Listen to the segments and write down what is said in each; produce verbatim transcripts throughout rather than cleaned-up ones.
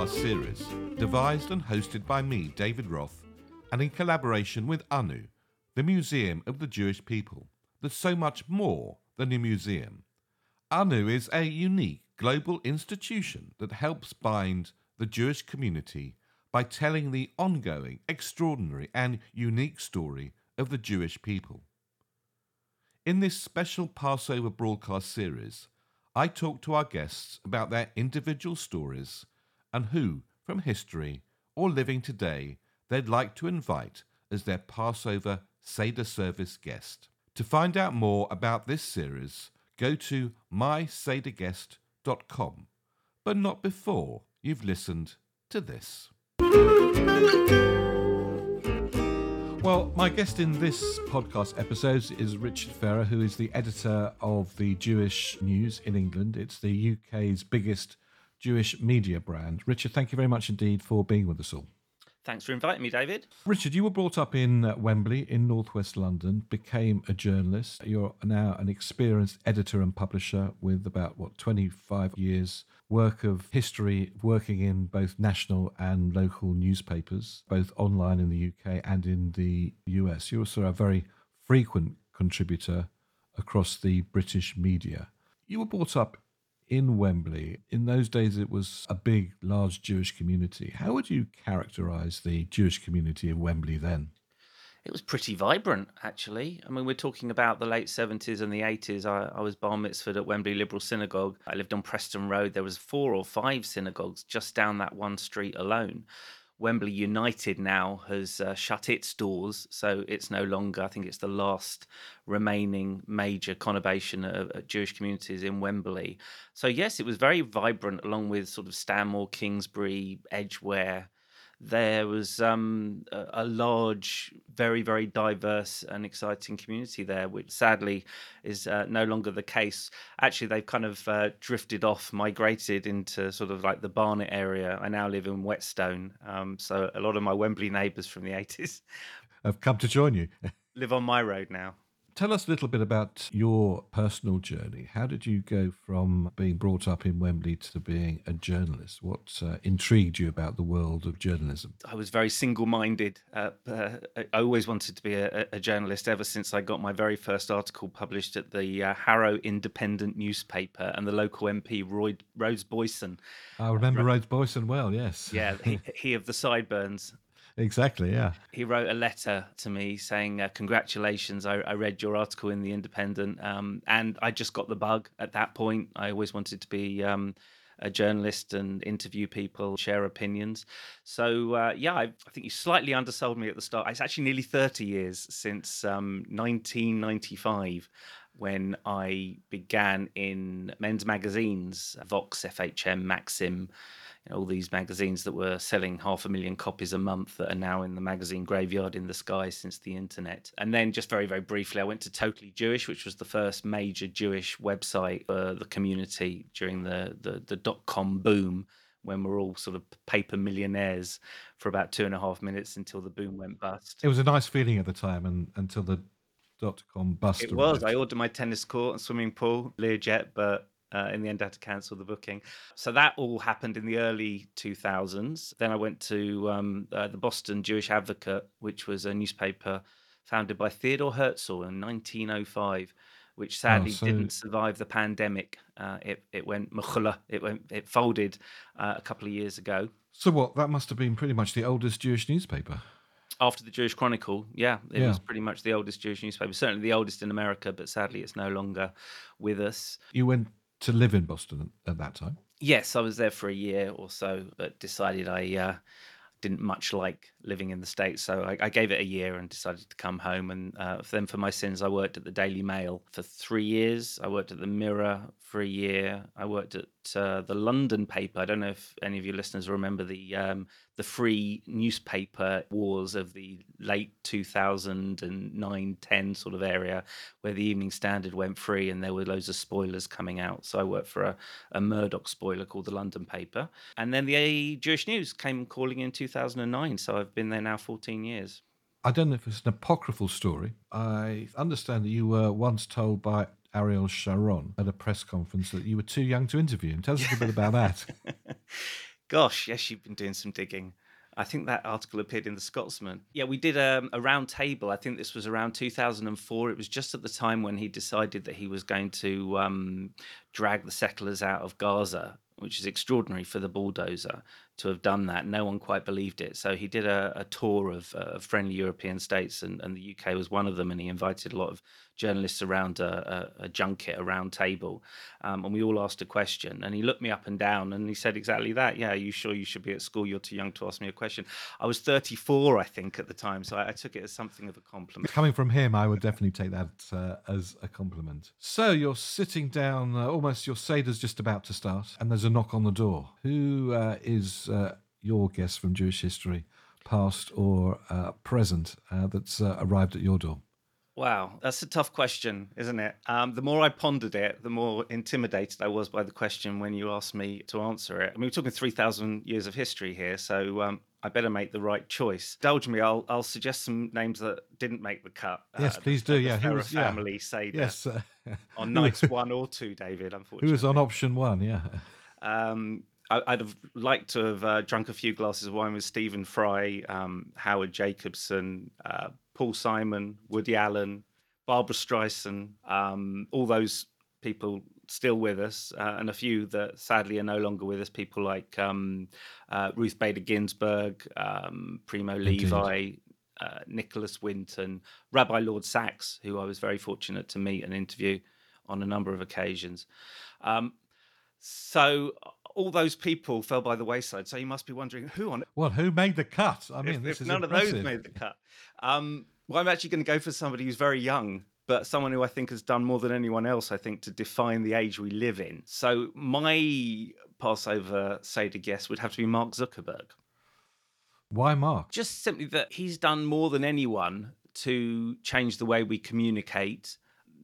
broadcast series, devised and hosted by me, David Roth, and in collaboration with A N U, the Museum of the Jewish People, that's so much more than a museum. A N U is a unique global institution that helps bind the Jewish community by telling the ongoing, extraordinary and unique story of the Jewish people. In this special Passover broadcast series, I talk to our guests about their individual stories and who, from history or living today, they'd like to invite as their Passover Seder service guest. To find out more about this series, go to my seder guest dot com, but not before you've listened to this. Well, my guest in this podcast episode is Richard Ferrer, who is the editor of the Jewish News in England. It's the U K's biggest Jewish media brand. Richard, thank you very much indeed for being with us all. Thanks for inviting me, David. Richard, you were brought up in uh, Wembley in northwest London, became a journalist. You're now an experienced editor and publisher with about, what, twenty-five years work of history, working in both national and local newspapers, both online in the U K and in the U S. You're also a very frequent contributor across the British media. You were brought up in Wembley. In those days, it was a big, large Jewish community. How would you characterise the Jewish community of Wembley then? It was pretty vibrant, actually. I mean, we're talking about the late seventies and the eighties. I, I was bar mitzvahed at Wembley Liberal Synagogue. I lived on Preston Road. There was four or five synagogues just down that one street alone. Wembley United now has uh, shut its doors, so it's no longer, I think it's the last remaining major conurbation of, of Jewish communities in Wembley. So yes, it was very vibrant, along with sort of Stanmore, Kingsbury, Edgware. There was um, a, a large, very, very diverse and exciting community there, which sadly is uh, no longer the case. Actually, they've kind of uh, drifted off, migrated into sort of like the Barnet area. I now live in Whetstone, um, so a lot of my Wembley neighbours from the eighties I've come to join you. live on my road now. Tell us a little bit about your personal journey. How did you go from being brought up in Wembley to being a journalist? What uh, intrigued you about the world of journalism? I was very single-minded. Uh, uh, I always wanted to be a, a journalist ever since I got my very first article published at the uh, Harrow Independent newspaper, and the local M P, Roy, Rose Boyson. I remember uh, Rose Boyson well, yes. Yeah, he, he of the sideburns. Exactly, yeah. He wrote a letter to me saying, uh, congratulations, I, I read your article in The Independent, um, and I just got the bug at that point. I always wanted to be um, a journalist and interview people, share opinions. So, uh, yeah, I, I think you slightly undersold me at the start. It's actually nearly thirty years since um, nineteen ninety-five, when I began in men's magazines, Vox, F H M, Maxim, you know, all these magazines that were selling half a million copies a month that are now in the magazine graveyard in the sky since the internet. And then just very, very briefly, I went to Totally Jewish, which was the first major Jewish website for the community during the, the, the dot-com boom, when we're all sort of paper millionaires for about two and a half minutes until the boom went bust. It was a nice feeling at the time and until the dot-com bust It arrived. was. I ordered my tennis court and swimming pool, Learjet, but Uh, in the end, I had to cancel the booking. So that all happened in the early two thousands. Then I went to um, uh, the Boston Jewish Advocate, which was a newspaper founded by Theodore Herzl in nineteen oh five, which sadly Oh, so- didn't survive the pandemic. Uh, it it went mechula, it went it folded uh, a couple of years ago. So what, that must have been pretty much the oldest Jewish newspaper. After the Jewish Chronicle, yeah, it Yeah. was pretty much the oldest Jewish newspaper, certainly the oldest in America, but sadly it's no longer with us. You went to live in Boston at that time? Yes, I was there for a year or so, but decided I uh, didn't much like living in the States. So I, I gave it a year and decided to come home. And uh, then for my sins, I worked at the Daily Mail for three years. I worked at the Mirror for a year. I worked at uh, the London paper. I don't know if any of your listeners remember the um, the free newspaper wars of the late two thousand nine ten sort of area, where the Evening Standard went free and there were loads of spoilers coming out. So I worked for a, a Murdoch spoiler called the London paper. And then the Jewish News came calling in two thousand nine. So I've been there now fourteen years. I don't know if it's an apocryphal story. I understand that you were once told by Ariel Sharon at a press conference that you were too young to interview him. Tell us a little bit about that. Gosh, yes, you've been doing some digging. I think that article appeared in the Scotsman. Yeah, we did um, a round table. I think this was around two thousand four. It was just at the time when he decided that he was going to um, drag the settlers out of Gaza, which is extraordinary for the bulldozer to have done that. No one quite believed it. So he did a, a tour of uh, friendly European states, and, and the U K was one of them. And he invited a lot of journalists around a, a, a junket, a round table. Um, and we all asked a question. And he looked me up and down and he said exactly that. Yeah, are you sure you should be at school? You're too young to ask me a question. I was thirty-four, I think, at the time. So I, I took it as something of a compliment. Coming from him, I would definitely take that uh, as a compliment. So you're sitting down, uh, almost your Seder's just about to start, and there's a knock on the door. Who uh, is uh, your guest from Jewish history, past or uh, present, uh, that's uh, arrived at your door? Wow, that's a tough question, isn't it? Um, the more I pondered it, the more intimidated I was by the question when you asked me to answer it. I mean, we're talking three thousand years of history here, so um, I better make the right choice. Indulge me, I'll, I'll suggest some names that didn't make the cut. Yes, uh, please the, do. The Yeah, Farah who was, yeah. family Seder. Yes. Uh, on nights one or two, David, unfortunately. Who was on option one, yeah. Um, I, I'd have liked to have uh, drunk a few glasses of wine with Stephen Fry, um, Howard Jacobson, uh, Paul Simon, Woody Allen, Barbara Streisand, um, all those people still with us, uh, and a few that sadly are no longer with us. People like um, uh, Ruth Bader Ginsburg, um, Primo Indeed. Levi, uh, Nicholas Winton, Rabbi Lord Sachs, who I was very fortunate to meet and interview on a number of occasions. Um, so all those people fell by the wayside. So you must be wondering who on Well, who made the cut? I mean, if, this if is none impressive. of those made the cut. Um, well, I'm actually going to go for somebody who's very young, but someone who I think has done more than anyone else, I think, to define the age we live in. So my Passover Seder guest would have to be Mark Zuckerberg. Why Mark? Just simply that he's done more than anyone to change the way we communicate.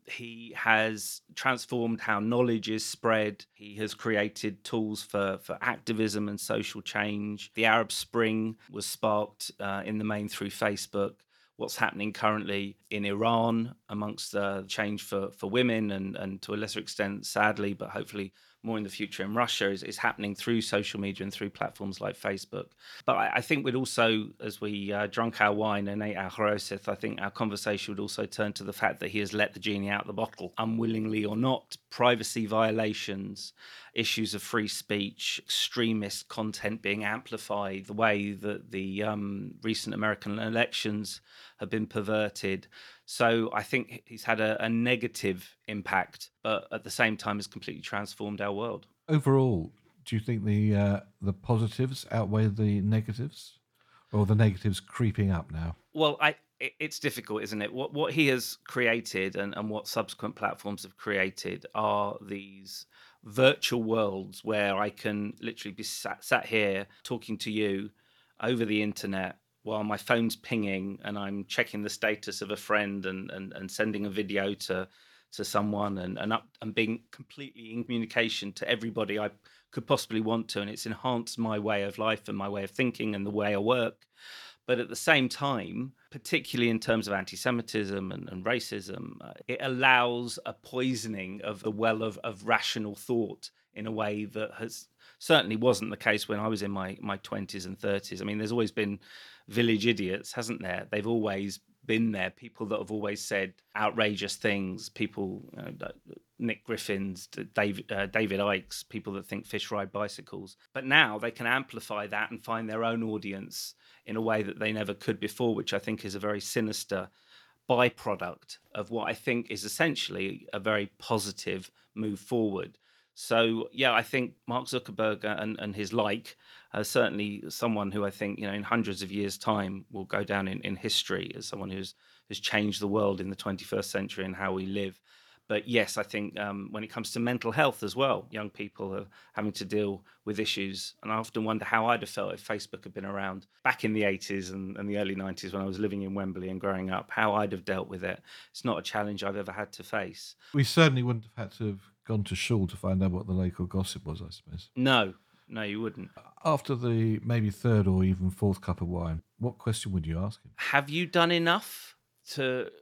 He has transformed how knowledge is spread. He has created tools for, for activism and social change. The Arab Spring was sparked uh, in the main through Facebook. What's happening currently in Iran amongst the change for, for women and, and to a lesser extent, sadly, but hopefully more in the future in Russia is, is happening through social media and through platforms like Facebook. But I, I think we'd also, as we uh, drunk our wine and ate our chorosith, I think our conversation would also turn to the fact that he has let the genie out of the bottle, unwillingly or not. Privacy violations, issues of free speech, extremist content being amplified, the way that the um, recent American elections have been perverted. So I think he's had a, a negative impact, but at the same time has completely transformed our world. Overall, do you think the uh, the positives outweigh the negatives, or the negatives creeping up now? Well, I it- it's difficult, isn't it? What what he has created and, and what subsequent platforms have created are these virtual worlds where I can literally be sat, sat here talking to you over the internet while my phone's pinging and I'm checking the status of a friend and and, and sending a video to to someone and and up and being completely in communication to everybody I could possibly want to, and it's enhanced my way of life and my way of thinking and the way I work. But at the same time, particularly in terms of anti-Semitism and, and racism, uh, it allows a poisoning of the well of, of rational thought in a way that has certainly wasn't the case when I was in my my twenties and thirties. I mean, there's always been village idiots, hasn't there? They've always been there. People that have always said outrageous things. People, you know, Nick Griffins, David, uh, David Ikes, people that think fish ride bicycles. But now they can amplify that and find their own audience in a way that they never could before, which I think is a very sinister byproduct of what I think is essentially a very positive move forward. So, yeah, I think Mark Zuckerberg and, and his like are certainly someone who I think, you know, in hundreds of years' time will go down in, in history as someone who's has changed the world in the twenty-first century and how we live. But yes, I think um, when it comes to mental health as well, young people are having to deal with issues. And I often wonder how I'd have felt if Facebook had been around back in the eighties and, and the early nineties when I was living in Wembley and growing up, how I'd have dealt with it. It's not a challenge I've ever had to face. We certainly wouldn't have had to have gone to shul to find out what the local gossip was, I suppose. No, no, you wouldn't. After the maybe third or even fourth cup of wine, what question would you ask him? Have you done enough to...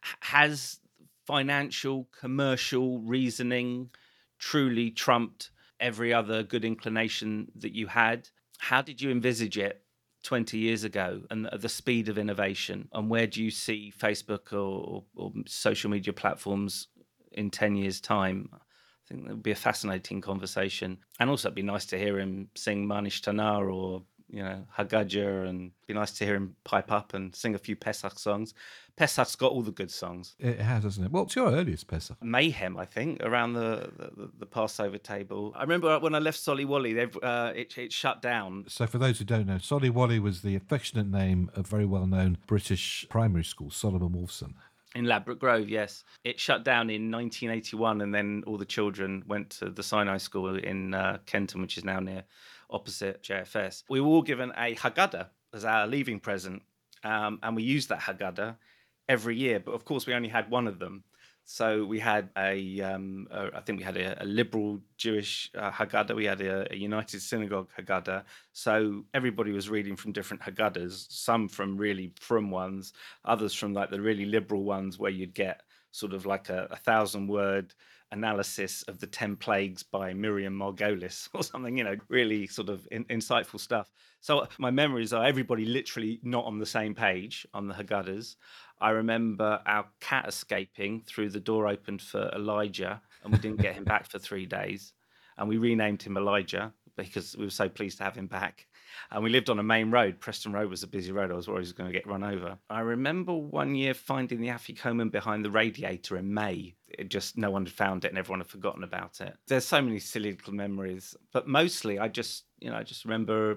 Has financial, commercial reasoning truly trumped every other good inclination that you had. How did you envisage it twenty years ago, and the the speed of innovation? And where do you see Facebook or, or social media platforms in ten years' time? I think that would be a fascinating conversation. And also, it'd be nice to hear him sing Manish Tanar or, you know, Haggadah, and it'd be nice to hear him pipe up and sing a few Pesach songs. Pesach's got all the good songs. It has, hasn't it? What's your earliest Pesach? Mayhem, I think, around the, the, the Passover table. I remember when I left Solly Wally, they've, uh, it, it shut down. So for those who don't know, Solly Wally was the affectionate name of very well-known British primary school, Solomon Wolfson. In Ladbroke Grove, yes. It shut down in nineteen eighty-one, and then all the children went to the Sinai School in uh, Kenton, which is now near opposite J F S. We were all given a Haggadah as our leaving present, um, and we used that Haggadah every year. But of course, we only had one of them. So we had a, um, a I think we had a, a liberal Jewish uh, Haggadah. We had a, a United Synagogue Haggadah. So everybody was reading from different Haggadahs, some from really frum ones, others from like the really liberal ones where you'd get sort of like a, a thousand word analysis of the ten plagues by Miriam Margolis or something, you know, really sort of in, insightful stuff. So my memories are everybody literally not on the same page on the Haggadahs. I remember our cat escaping through the door opened for Elijah, and we didn't get him back for three days. And we renamed him Elijah because we were so pleased to have him back. And we lived on a main road. Preston Road was a busy road. I was worried he was going to get run over. I remember one year finding the afikoman behind the radiator in May. It just, no one had found it and everyone had forgotten about it. There's so many silly little memories. But mostly I just, you know, I just remember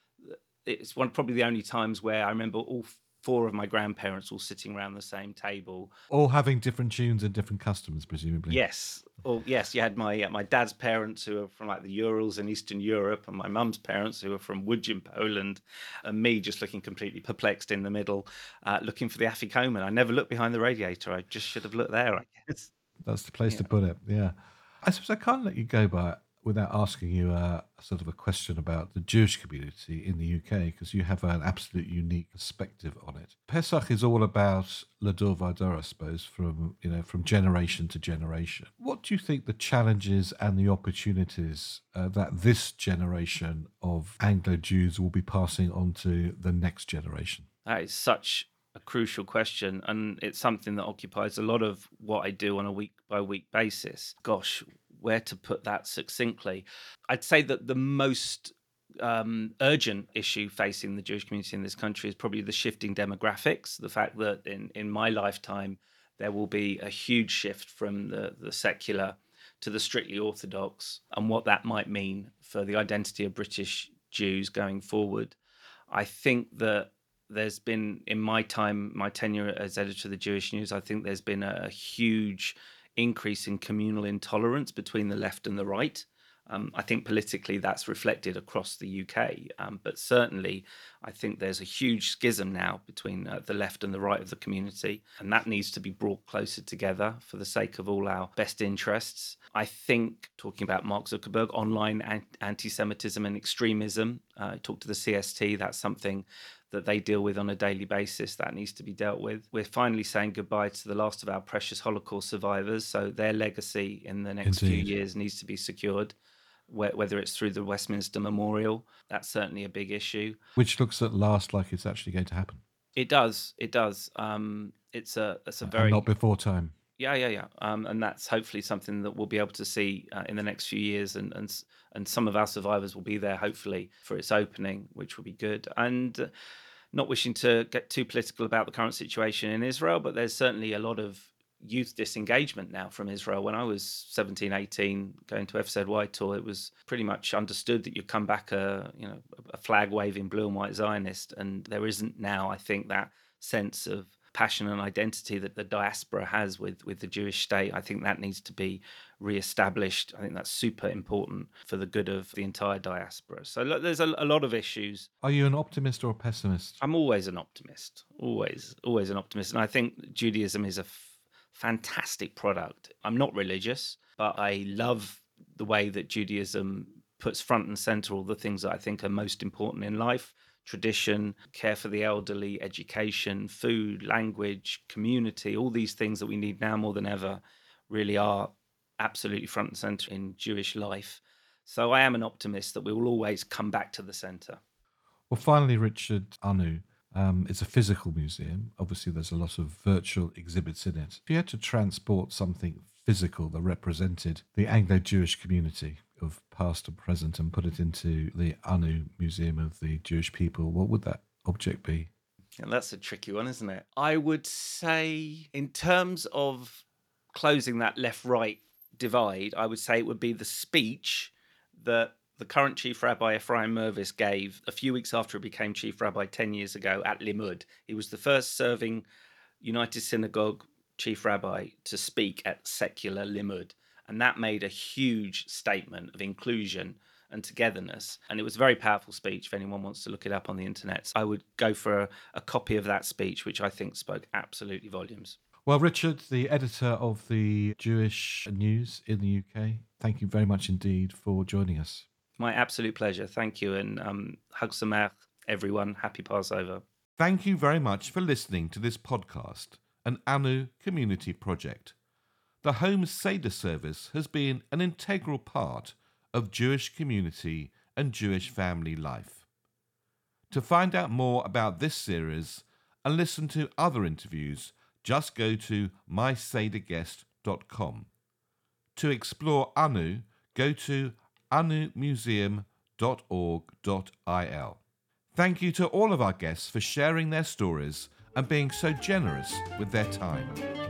it's one probably the only times where I remember all four of my grandparents all sitting around the same table. All having different tunes and different customs, presumably. Yes. Oh, yes. You had my uh, my dad's parents who were from like the Urals in Eastern Europe, and my mum's parents who were from Łódź in Poland, and me just looking completely perplexed in the middle, uh, looking for the afikoman. I never looked behind the radiator. I just should have looked there, I guess. That's the place Yeah. to put it, yeah. I suppose I can't let you go by without asking you a sort of a question about the Jewish community in the U K, because you have an absolute unique perspective on it. Pesach is all about Lador Vador, I suppose, from you know from generation to generation. What do you think the challenges and the opportunities uh, that this generation of Anglo Jews will be passing on to the next generation? That is such a crucial question, and it's something that occupies a lot of what I do on a week by week basis. Gosh, where to put that succinctly? I'd say that the most um, urgent issue facing the Jewish community in this country is probably the shifting demographics. The fact that in, in my lifetime, there will be a huge shift from the, the secular to the strictly Orthodox, and what that might mean for the identity of British Jews going forward. I think that there's been, in my time, my tenure as editor of the Jewish News, I think there's been a, a huge increase in communal intolerance between the left and the right. Um, I think politically that's reflected across the U K, um, but certainly I think there's a huge schism now between uh, the left and the right of the community, and that needs to be brought closer together for the sake of all our best interests. I think, talking about Mark Zuckerberg, online an- anti-Semitism and extremism, uh, I talked to the C S T, that's something that they deal with on a daily basis. That needs to be dealt with. We're finally saying goodbye to the last of our precious Holocaust survivors, so their legacy in the next Indeed. few years needs to be secured, wh- whether it's through the Westminster Memorial. That's certainly a big issue. Which looks at last like it's actually going to happen. It does, it does. Um, it's a, it's a And very... not before time. Yeah, yeah, yeah. Um, and that's hopefully something that we'll be able to see uh, in the next few years. And, and s- and some of our survivors will be there, hopefully, for its opening, which will be good. And uh, not wishing to get too political about the current situation in Israel, but there's certainly a lot of youth disengagement now from Israel. When I was seventeen, eighteen, going to F Z Y tour, it was pretty much understood that you'd come back a, you know, a flag waving blue and white Zionist. And there isn't now, I think, that sense of passion and identity that the diaspora has with, with the Jewish state. I think that needs to be re-established. I think that's super important for the good of the entire diaspora. So look, there's a, a lot of issues. Are you an optimist or a pessimist? I'm always an optimist, always, always an optimist. And I think Judaism is a f- fantastic product. I'm not religious, but I love the way that Judaism puts front and center all the things that I think are most important in life: tradition, care for the elderly, education, food, language, community. All these things that we need now more than ever really are absolutely front and center in Jewish life. So I am an optimist that we will always come back to the centre. Well, finally, Richard, Anu, um, it's a physical museum. Obviously, there's a lot of virtual exhibits in it. If you had to transport something physical that represented the Anglo-Jewish community of past and present and put it into the Anu Museum of the Jewish People, what would that object be? And that's a tricky one, isn't it? I would say, in terms of closing that left-right divide, I would say it would be the speech that the current Chief Rabbi Ephraim Mervis gave a few weeks after he became Chief Rabbi ten years ago at Limud. He was the first serving United Synagogue Chief Rabbi to speak at secular Limud. And that made a huge statement of inclusion and togetherness. And it was a very powerful speech if anyone wants to look it up on the internet. So I would go for a, a copy of that speech, which I think spoke absolutely volumes. Well, Richard, the editor of the Jewish News in the U K, thank you very much indeed for joining us. My absolute pleasure. Thank you. And um, Chag Sameach, everyone. Happy Passover. Thank you very much for listening to this podcast, an Anu community project. The Home Seder service has been an integral part of Jewish community and Jewish family life. To find out more about this series and listen to other interviews, just go to my seder guest dot com. To explore Anu, go to anu museum dot org dot I L. Thank you to all of our guests for sharing their stories and being so generous with their time.